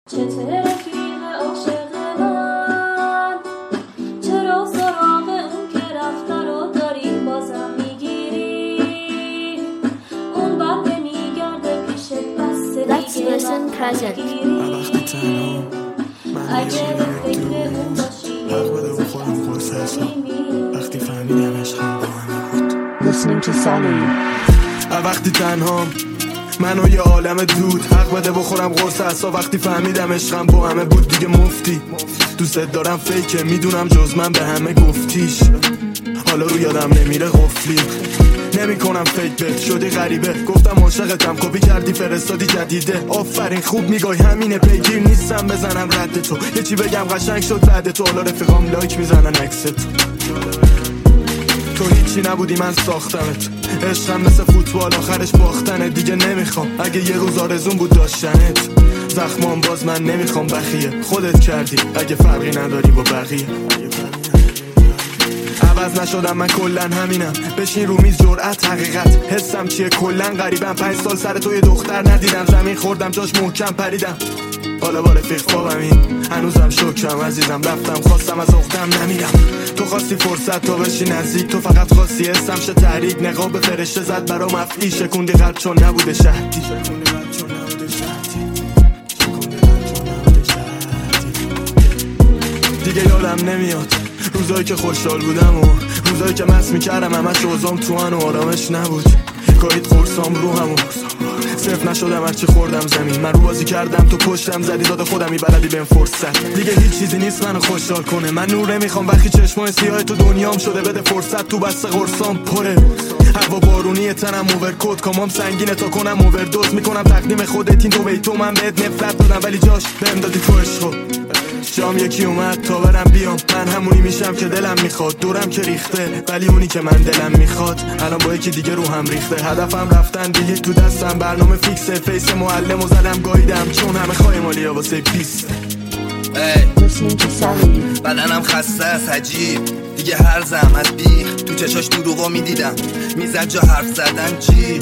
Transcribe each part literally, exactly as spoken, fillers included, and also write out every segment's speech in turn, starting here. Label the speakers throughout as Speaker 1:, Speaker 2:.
Speaker 1: چته رفیق عاشق من، چرا سراغ اون که رفته رو داری بازم میگیری؟ اون بعد میگرده پیشت بس دیگه وقت میگیری. اگه به فکر اون باشی
Speaker 2: حق بده و خودم قرص حساب وقتی فهمیدم عشقم با همه بود.
Speaker 3: Listening to Sally.
Speaker 2: وقتی تنهام منو یه عالم دود، حق بده بخورم قرص حساب وقتی فهمیدم عشقم با همه بود. دیگه مفتی دوست دارم فیکه، میدونم جز من به همه گفتیش، حالا رو یادم نمیره قفلی نمی کنم فیک بت شدی غریبه، گفتم عاشقتم کپی کردی فرستادی جدیده. آفرین خوب میگای همینه، پیگیر نیستم بزنم رد تو، یه چی بگم قشنگ شد بعد تو، حالا رفیقام لایک میزنن عکست. تو هیچی نبودی من ساختمت، عشقم مثل فوتبال آخرش باختنه. دیگه نمیخوام اگه یه روز آرزون بود داشتنت، زخمام باز من نمیخوام بخیه، خودت کردی اگه فرقی نداری با بقیه. عوض نشدم من کلن همینم، بشین رو میز جرأت حقیقت، حسم چیه کلن غریبم. پنج سال سر تو یه دختر ندیدم، زمین خوردم جاش محکم پریدم، حالا با رفیق خوابم این هنوزم شکرم عزیزم. رفتم خواستم از اختم نمیرم، تو خواستی فرصت تا بشی نزدیک، تو فقط خواستی اسم شه تحریک. نقاب فرشته زد برام افعی، شکوندی قلب چون نبوده شهدی. دیگه یادم نمیاد روزایی که خوشحال بودم و روزایی که مست میکردم همش اوزام تو ان و آرامش نبود. گاهید قرصام رو همون صرف نشدم هرچی خوردم زمین، من رو بازی کردم تو پشتم زدی، داده خودمی بلدی بهم فرصت. دیگه هیچ چیزی نیست منو خوشحال کنه، من نور نمیخوام وقتی چشمای سیاه تو دنیام شده، بده فرصت تو بسته قرصام پره. هوا بارونی تنم اوورکوت، کامام سنگینه تا کنم اووردوز، میکنم تقدیم خودت این دو بیتو، من بهت نفرت دادم ولی جاش بهم دادی تو عشقو. جام یکی اومد تا برم بیام، من همونی میشم که دلم میخواد، دورم که ریخته ولی اونی که من دلم میخواد الان با یکی دیگه رو هم ریخته. هدفم رفتن دیگه تو دستم، برنامه فیکسه، فیس معلم و زدم گاییدم چون همه خواهی مالی واسه پیست.
Speaker 3: Listening to Sally.
Speaker 4: بدنم خسته است عجیب، دیگه هر زم از بیخ تو چشاش دروغو میدیدم، میزد جا حرف زدن چی،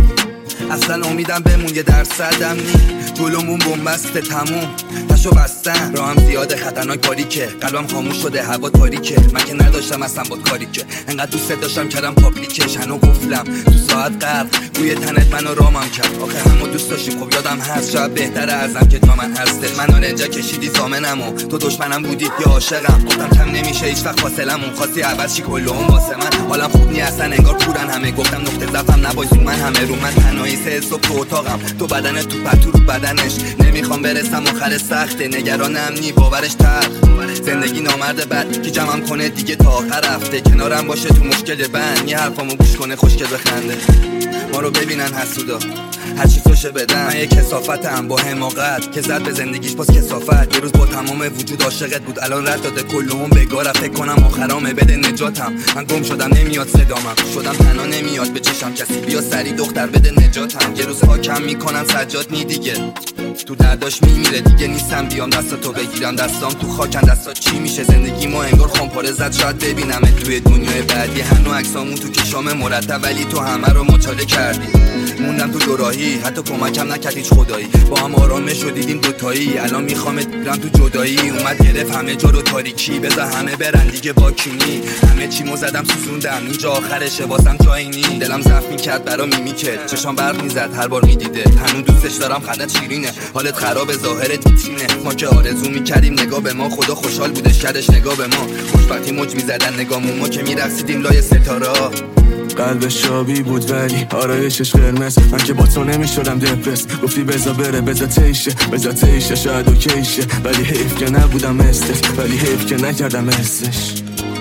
Speaker 4: اصلا امیدم بمون یه درصدم نی، جلومون بومبسته تموم تشو بستن، راهم زیاده خطرناک باریکه، قلبم خاموش شده هوا تاریکه، من که نداشتم اصلا با کاری که انقدر دوست داشتم کردم پابلیکش، هنو گفتم تو ساعت قبل روی تنت منو رامم کرد، آخه همو دوست داشتیم خب یادم هست، شاید بهتره ازم که جا من هسته، من آرنجا کشیدی زامنمو تو دشمنم بودی یا عاشقم، گفتم کم نمیشه هیچ وقت فاصلمون، خواستی عوض چی کلهم واسه من، حالم خوب نی اصلا انگار کورن همه، گفتم نقطه ضعفم نبایزون من همه رو من تنهایی سه صبح تو اتاقم، تو بدن تو پتو رو بدنش، نمیخوام برسم آخر سخته، نگرانم نی باورش تر، زندگی نامرد بد که جمعم کنه دیگه تا آخر هفته، کنارم باشه تو مشکل بند، یه حرفامو گوش کنه خوشگل بخنده، ما رو ببینن حسودا هرچی فشه بدن، من یه کثافتم با حماقت که زد به زندگیش باز کثافت، یه روز با تمام وجود عاشقت بود الان رد داده کلهم بگاره، فکر کنم آخرامه بده نجاتم، من گم شدم نمیاد صدامم، شدم تنها نمیاد به چشم کسی، بیا سری دختر بده نجاتم، یه روز پاکم میکنم سجاد نی دیگه تو درداش میمیره، دیگه نیستم بیام دستاتو بگیرم، دستام تو خاکن دستات چی میشه، زندگی ما انگار خمپاره زد، شاید ببینمت توی دنیای بعدی، هنو عکسامون تو کشام مرتب ولی تو همه رو مچاله کردی، موندم تو دوراهی حتی کمکم نکرد هیچ خدایی، با هم آرامش رو دیدیم دوتایی، الان میخوامت برم تو جدایی، اومد گرفت همه جا رو تاریکی، بذار همه برن دیگه با کینی، همه چیمو زدم سوزوندم اینجا آخرشه واسم جایی نی، دلم ضعف میکرد برام میمیکرد، چشام برق میزد هر بار میدیده، هنوز دوستش دارم خندت شیرینه، حالت خراب ظاهرت ویترینه، ما که آرزو میکردیم نگاه به ما، خدا خوشحال بوده شدش نگاه به ما، خوشبختی موج میزدن نگامون، ما که میرقصیدیم لای ستاره.
Speaker 2: قلبش شابی بود ولی آرایشش قرمز، من که با تو نمیشدم دپرس، گفتی بزا بره بزا تیشه بزا تیشه شاید اوکیشه، ولی حیف که نبودم استش، ولی حیف که نکردم استش،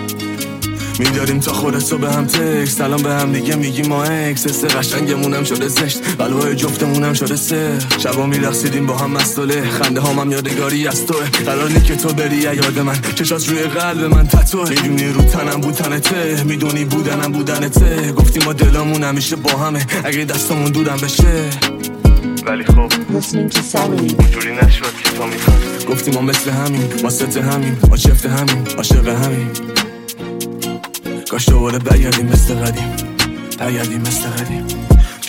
Speaker 2: میداریم تا خودتو به هم تکست، الان به هم دیگه میگیم ما اکس، حس قشنگمونم شده زشت، قلبای جفتمونم شده سه، شبا میرقصیدیم با هم مستوله، خنده هام هم یادگاری از توه، قرار نی که تو بری یاد من، چشات روی قلب من تتوه، میدونی رو تنم بود تنته، میدونی بودنم بودنته، گفتی ما دلامون همیشه با همه، اگه دستمون دودم بشه، ولی خب
Speaker 3: Listening to Sally.
Speaker 2: اونجوری نشد که تو میخواد، گفتی ما مثل همین واسط همین عاشق همین عاشق همین، کاش دوباره برگردیم مثل قدیم، برگردیم مثل قدیم.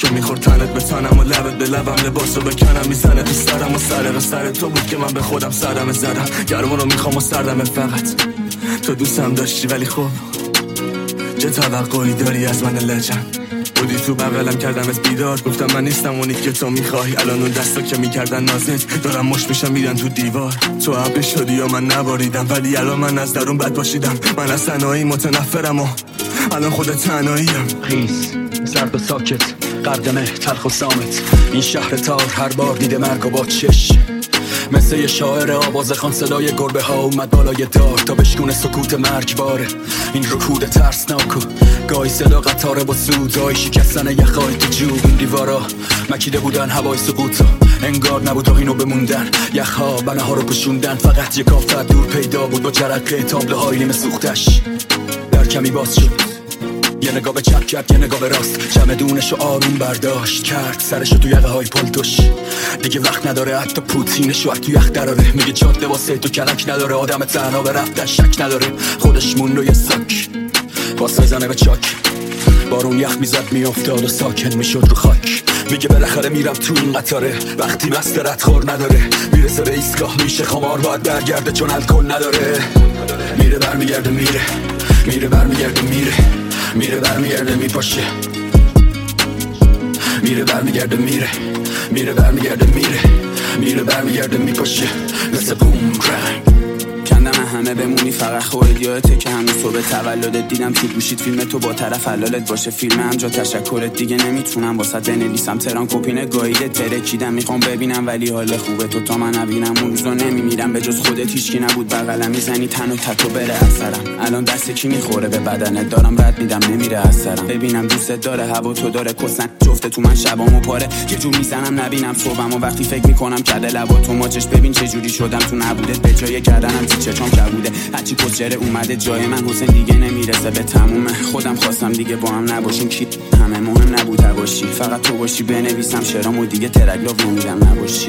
Speaker 2: که میخورد تنت به تنم و لبت به لبم، لباسو بکنم میزنه تو سرم و سرق سر تو بود که من به خودم سرم زدم. گرما رو میخوام و سردم فقط تو دوستم داشتی، ولی خب چه توقعی داری از من لجند؟ بودی تو بغلم کردم از بیدار، گفتم من نیستم اونی که تو میخوای. الان اون دستا که میکردن نازت دارم مش میشم میرن تو دیوار. تو عبی شدی یا من نباریدم، ولی الان من از درون بد باشیدم. من از تنهایی متنفرم و الان خودت تنهاییم.
Speaker 5: خیس زرد و ساکت قردمه تلخ و سامت، این شهر تار هر بار دیده مرگ و با چش. مثل یه شاعر آواز خان صدای گربه ها اومد بالای دار تا بشکونه سکوت مرگباره. این رکود ترسناک و گاهی صدا قطاره با سودای شکستن یخای تو جو. این دیوارا مکیده بودن هوای سقوطا، انگار نبود اینو بموندن. یخها بنه ها رو پشوندن، فقط یه کافر دور پیدا بود با جرقه تابله های نیمه سوختش. در کمی باز شد، یه نگاه به چپ کرد یه نگاه به راست، چمدونشو آروم برداشت کرد سرشو تو یقه های پلتوش. دیگه وقت نداره حتی پوتینشو از تو یخ دراره، میگه جاده واسه تو کلک نداره، آدم تنها به رفتن شک نداره. خودش موند و یه ساک باس میزنه به چاک، بارون یخ میزد میافتاد و ساکن میشد رو خاک. میگه بالاخره میرم تو این قطاره، وقتی بسته ردخور نداره. میرسه به ایستگاه میشه خمار باید برگرده چون الکل نداره. میره برمیگرده میره، میره برمیگرده میره، میره برمیگرده میپاشه. میره برمیگرده میره، میره برمیگرده میره، میره برمیگرده میپاشه. مثل بومرنگ
Speaker 6: کندم همه بمونی فقط خودت. یادته که هنوز صبح تولدت دیدم تو گوشید فیلم تو با طرف حلالت باشه. فیلم هم جا تشکرت دیگه نمیتونم واسه بنویسم. تران کپینه گاییده ترکیدم میخوام ببینم، ولی حال خوبه تو تا من نبینم اون روزا نمیمیرم. به جز خودت هیچکی نبود بغلم، میزنی تن و تتو بره اثرم. الان دست کی میخوره به بدنت، دارم رد میدم نمیره اثرم. ببینم دوستت داره هوا تو داره کسن جفت تو من شبامو پاره. یه جور میزنم نبینم صبحمو وقتی فکر میکنم کده لبا تو ماچش. ببین چه جوری شدم تو نبودت، به جای کردنم چشام کبوده. هرچی پوچره اومده جای من، حسین دیگه نمیرسه به تمومه. خودم خواستم دیگه با هم نباشیم، کی همه مهم نبود باشی. فقط تو باشی بنویسم شعرامو دیگه ترگلاو نمیدم نباشی.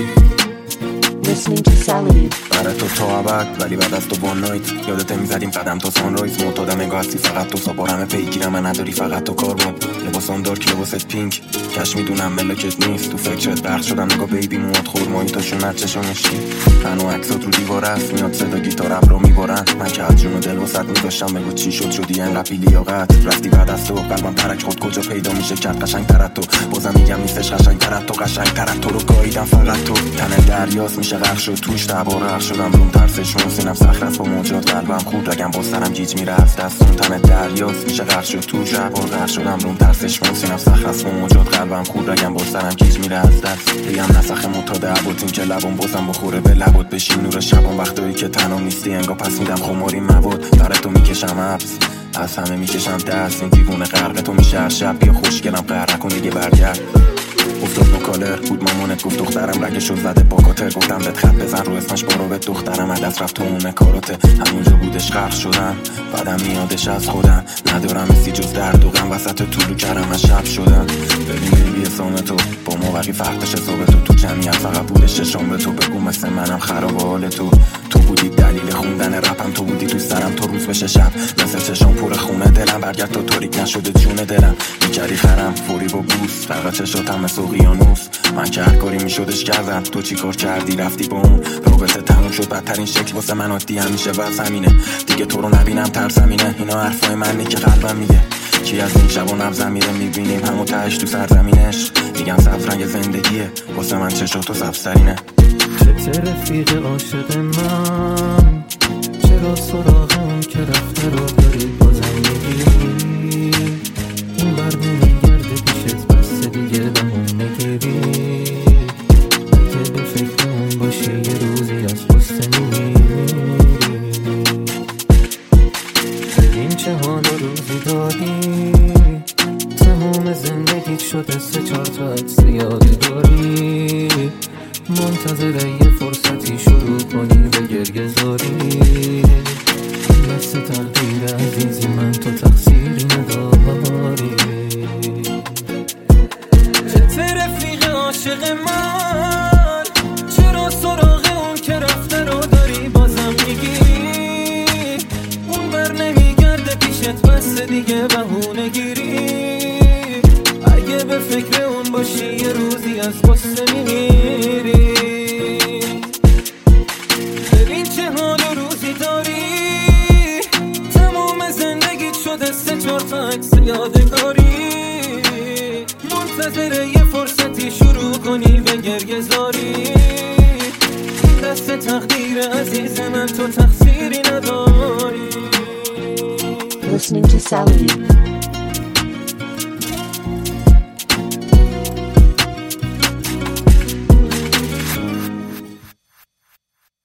Speaker 3: Listening to Salad.
Speaker 7: برای تو تا ابد، ولی بعد از تو وان نایت یادت میزدیم قدم تا سانرایز. معتادم انگار هستی فقط تو، صبارم پیگیرم من نداری فقط تو کاربون. لباسام دارک لباست پینک، کش میدونم ملکت نیست. تو فکرت برق شدم نگاه بیبی موات خورمایی تا شونت چشمشی. هنو عکسات رو دیوار است، میاد صدا گیتار اب رو میبارن. من که از جون و دل وسط میداشتم بگو چی شد شدی انقدر لیاقت. رفتی بعد از تو قلبم ترک خود کجا پیدا میشه کرد قشنگ تر تو. بازم میگم نیستش قشنگ تر تو، قشنگ تر تو رو گاییدم فقط تو. تن دریاست میشه غرق شد توش، دوباره غرق شدم روم ترسش سینم صخره است با موجات قلبم خورد رگم باز سرم گیج میره از دستون. تن دریاست میشه غرق شد توش، دوباره غرق شدم روم ترسش سینم صخره است با موجات قلبم خورد رگم باز سرم گیج میره از دست. بگم نسخه معتاد عبوتین که لبم بازم بخوره به لبات بشین نور شبم. وقتایی که تنها نیستی انگار پس میدم خماری مواد. برای تو میکشم عبس از همه میکشم دست. این دیوونه غرق تو میشه هر شب. بیا خوشگلم قهر نکن دیگه برگرد. افتاد نوکالر بود مامانت گفت دخترم رگشو زده با کاتر. گفتم بهت خط بزن رو اسمش برو به دخترم عدس رفت تو اون کاراته. همونجا بودش غرق شدم بعدم میادش از خودم. ندارم اسی جز درد و غم وسط طولو کردم از شب شدم. ببین بیبی سام تو با ما وقی فرقش حساب تو. تو جمعیت فقط بودش چشام به تو. بگو مثل منم خراب حال تو. تو بودی دلیل خوندن رپم، تو بودی تو سرم تو روز بشه شب. مثل چشام پر خونه دلم برگرد تا تاریک نشده جون دلم. میکردی خرم فوری با بوس فقط چشاتم مثل اقیانوس. من که هر کاری میشدش کردم، تو چی کار کردی رفتی با اون. رابطه تموم شد بدترین شکل واسه من عادی همیشه واسه همینه. دیگه تو رو نبینم ترسمینه. اینا حرفای منی که قلبم میگه. کی از این شب و نبضم میره میبینیم همو تهش تو سرزمینش. میگم سبز رنگ زندگیه واسه من چشاتو سبزترینه.
Speaker 8: چه رفیق عاشق من، چرا سراغم که رفته رو داری بازم میگیری. این بر نمیگرده پیشت بسته دیگه بهون نگیری. اگه به فکر اون باشی یه روزی از پسته میمیری. ببین چه حال و روزی داری، تمام زندگیت شده سه چار تا عکس یادی داری. منتظر یه فرصتی شروع کنی به گریه زاری. مثل تقدیر یادگاری، منتظر یه فرصتی شروع کنی به گریه زاری. دست تقدیر عزیز من تو تقصیری نداری.
Speaker 3: Listening to Salary.